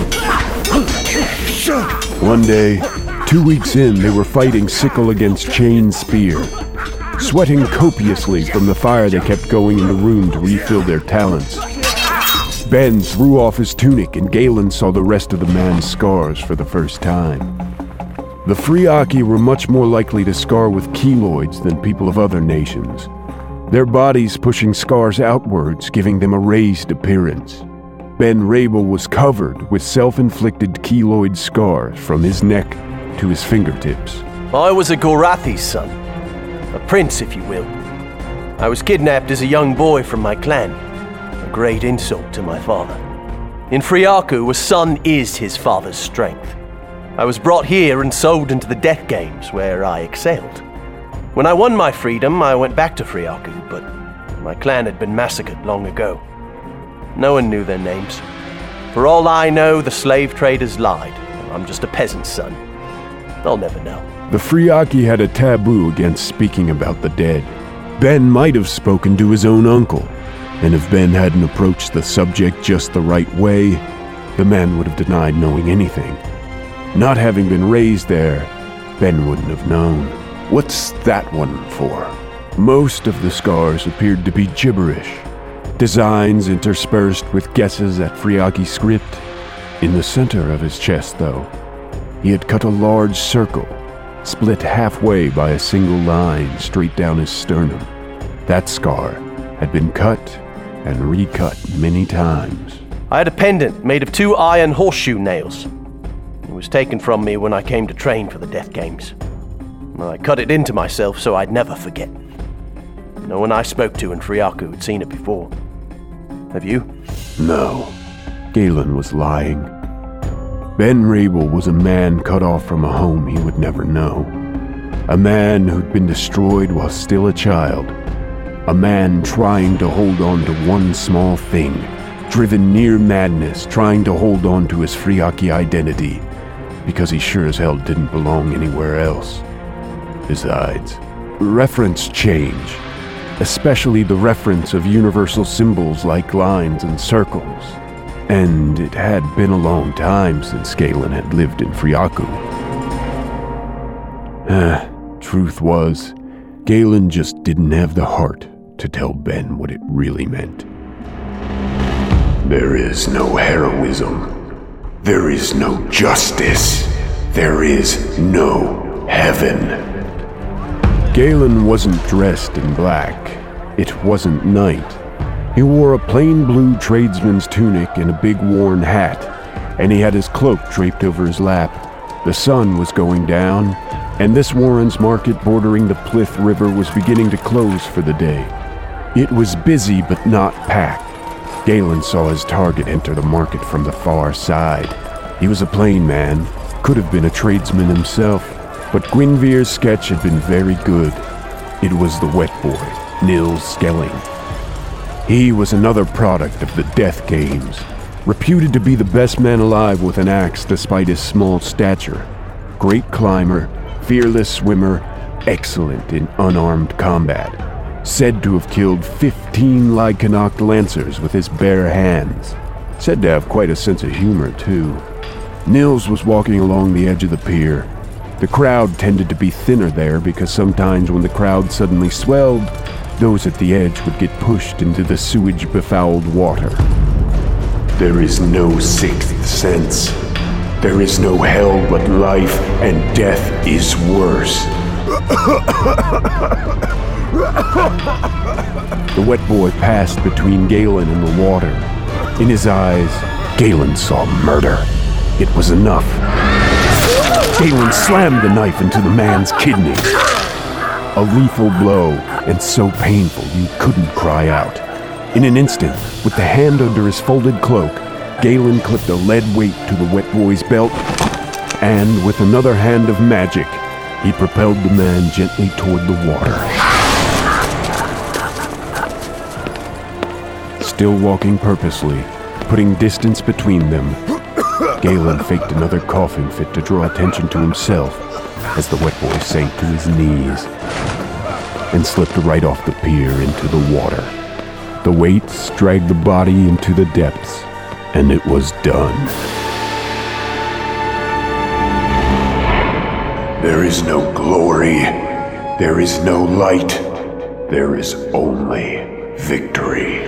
S1: One day, two weeks in, they were fighting sickle against chain spear. Sweating copiously from the fire they kept going in the room to refill their talents. Ben threw off his tunic and Galen saw the rest of the man's scars for the first time. The Friaki were much more likely to scar with keloids than people of other nations. Their bodies pushing scars outwards, giving them a raised appearance. Ben Rabel was covered with self-inflicted keloid scars from his neck to his fingertips.
S13: I was a Gorathi's son. A prince, if you will. I was kidnapped as a young boy from my clan. A great insult to my father. In Friaku, a son is his father's strength. I was brought here and sold into the death games, where I excelled. When I won my freedom, I went back to Friaku, but my clan had been massacred long ago. No one knew their names. For all I know, the slave traders lied. I'm just a peasant's son. I'll never know.
S1: The Friaki had a taboo against speaking about the dead. Ben might have spoken to his own uncle, and if Ben hadn't approached the subject just the right way, the man would have denied knowing anything. Not having been raised there, Ben wouldn't have known. What's that one for? Most of the scars appeared to be gibberish, designs interspersed with guesses at Friaki script. In the center of his chest, though, he had cut a large circle, split halfway by a single line straight down his sternum. That scar had been cut
S3: and recut many times.
S13: I had a pendant made of two iron horseshoe nails. It was taken from me when I came to train for the Death Games. I cut it into myself so I'd never forget. No one I spoke to in Friaku had seen it before. Have you?
S3: No. Galen was lying. Ben Rabel was a man cut off from a home he would never know. A man who'd been destroyed while still a child. A man trying to hold on to one small thing, driven near madness, trying to hold on to his Friaki identity, because he sure as hell didn't belong anywhere else. Besides, reference change, especially the reference of universal symbols like lines and circles. And it had been a long time since Galen had lived in Friaku. Ah, truth was, Galen just didn't have the heart to tell Ben what it really meant.
S1: There is no heroism. There is no justice. There is no heaven.
S3: Galen wasn't dressed in black. It wasn't night. He wore a plain blue tradesman's tunic and a big worn hat, and he had his cloak draped over his lap. The sun was going down, and this Warren's market bordering the Plith River was beginning to close for the day. It was busy but not packed. Galen saw his target enter the market from the far side. He was a plain man, could have been a tradesman himself, but Gwynvere's sketch had been very good. It was the wet boy, Nils Skelling. He was another product of the Death Games, reputed to be the best man alive with an axe despite his small stature. Great climber, fearless swimmer, excellent in unarmed combat. Said to have killed fifteen Lycanok lancers with his bare hands. Said to have quite a sense of humor, too. Nils was walking along the edge of the pier. The crowd tended to be thinner there because sometimes when the crowd suddenly swelled, those at the edge would get pushed into the sewage-befouled water.
S1: There is no sixth sense. There is no hell but life, and death is worse.
S3: The wet boy passed between Galen and the water. In his eyes, Galen saw murder. It was enough. Galen slammed the knife into the man's kidney. A lethal blow, and so painful you couldn't cry out. In an instant, with the hand under his folded cloak, Galen clipped a lead weight to the wet boy's belt, and with another hand of magic, he propelled the man gently toward the water. Still walking purposely, putting distance between them, Galen faked another coughing fit to draw attention to himself as the wet boy sank to his knees and slipped right off the pier into the water. The weights dragged the body into the depths, and it was done.
S1: There is no glory. There is no light. There is only victory.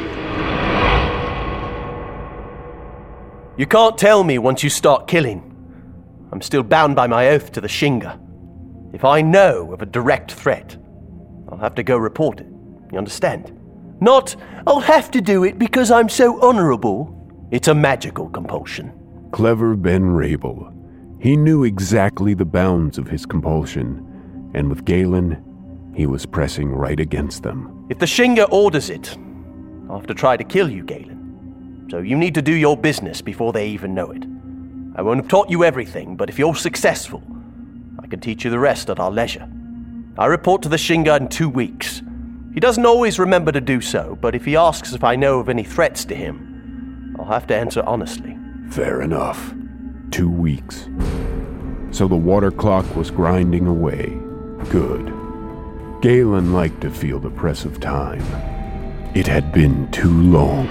S13: You can't tell me once you start killing. I'm still bound by my oath to the Shinga. If I know of a direct threat, I'll have to go report it. You understand? Not, I'll have to do it because I'm so honorable. It's a magical compulsion.
S3: Clever Ben Rabel. He knew exactly the bounds of his compulsion, and with Galen, he was pressing right against them.
S13: If the Shinga orders it, I'll have to try to kill you, Galen. So you need to do your business before they even know it. I won't have taught you everything, but if you're successful, I can teach you the rest at our leisure. I report to the Shinga in two weeks. He doesn't always remember to do so, but if he asks if I know of any threats to him, I'll have to answer honestly.
S3: Fair enough. Two weeks. So the water clock was grinding away. Good. Galen liked to feel the press of time. It had been too long.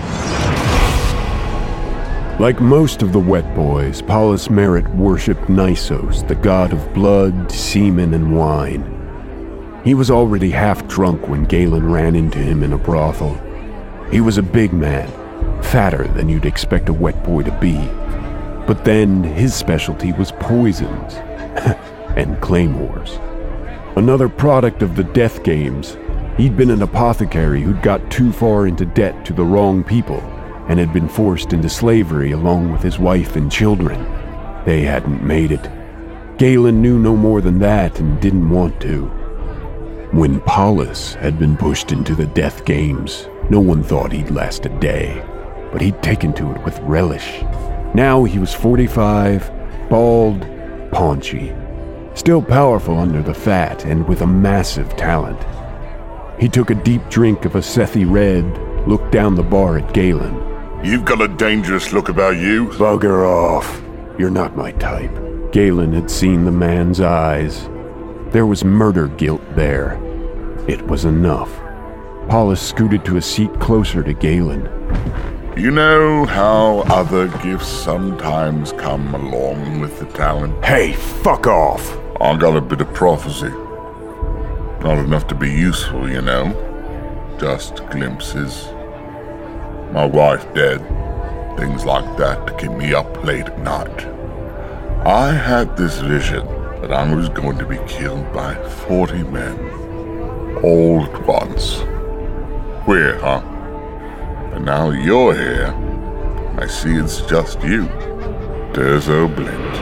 S3: Like most of the wet boys, Paulus Merritt worshipped Nisos, the god of blood, semen, and wine. He was already half drunk when Galen ran into him in a brothel. He was a big man, fatter than you'd expect a wet boy to be. But then his specialty was poisons and claymores. Another product of the Death Games, He'd been an apothecary who'd got too far into debt to the wrong people and had been forced into slavery along with his wife and children. They hadn't made it. Galen knew no more than that and didn't want to. When Paulus had been pushed into the death games, no one thought he'd last a day, but he'd taken to it with relish. Now he was forty-five, bald, paunchy, still powerful under the fat and with a massive talent. He took a deep drink of a Sethi Red, looked down the bar at Galen.
S2: You've got a dangerous look about you.
S3: Bugger off. You're not my type. Galen had seen the man's eyes. There was murder guilt there. It was enough. Paulus scooted to a seat closer to Galen.
S2: You know how other gifts sometimes come along with the talent?
S3: Hey, fuck off!
S2: I got a bit of prophecy. Not enough to be useful, you know. Just glimpses. My wife dead. Things like that to keep me up late at night. I had this vision that I was going to be killed by forty men. All at once. Queer, huh? And now you're here, I see it's just you. Durzo Blint.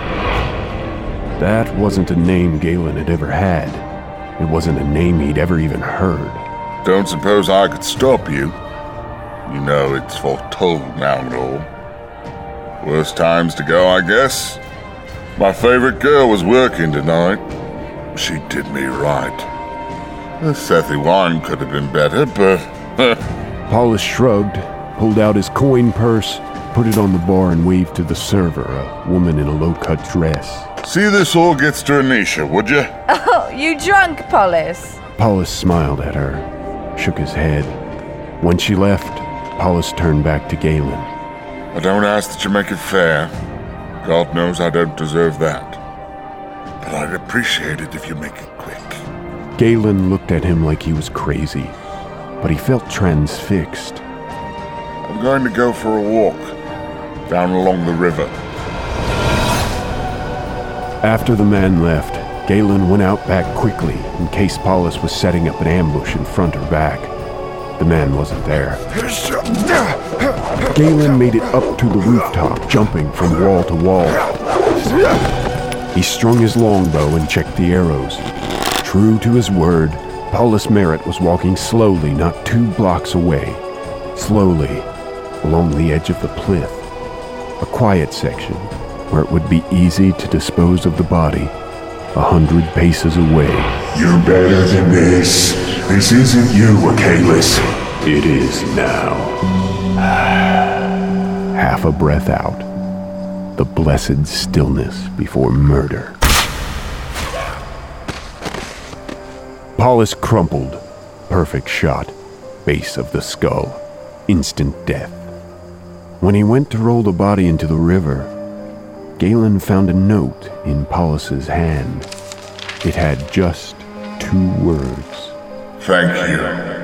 S3: That wasn't a name Galen had ever had. It wasn't a name he'd ever even heard.
S2: Don't suppose I could stop you. You know it's foretold now and all. Worst times to go, I guess. My favorite girl was working tonight. She did me right. The Sethi wine could have been better, but...
S3: Paulus shrugged, pulled out his coin purse, put it on the bar and waved to the server, a woman in a low-cut dress.
S2: See this all gets to Anisha, would you?
S9: Oh, you drunk, Paulus?
S3: Paulus smiled at her, shook his head. When she left, Paulus turned back to Galen.
S2: I don't ask that you make it fair. God knows I don't deserve that. But I'd appreciate it if you make it quick.
S3: Galen looked at him like he was crazy, but he felt transfixed.
S2: I'm going to go for a walk down along the river.
S3: After the man left, Galen went out back quickly in case Paulus was setting up an ambush in front or back. The man wasn't there. Galen made it up to the rooftop, jumping from wall to wall. He strung his longbow and checked the arrows. True to his word, Paulus Merritt was walking slowly not two blocks away. Slowly, along the edge of the plinth. A quiet section where it would be easy to dispose of the body a hundred paces away.
S2: You're better than this. This isn't you, Achilles.
S3: It is now. Half a breath out. The blessed stillness before murder. Paulus crumpled. Perfect shot. Base of the skull. Instant death. When he went to roll the body into the river, Galen found a note in Paulus's hand. It had just two words.
S2: Thank you.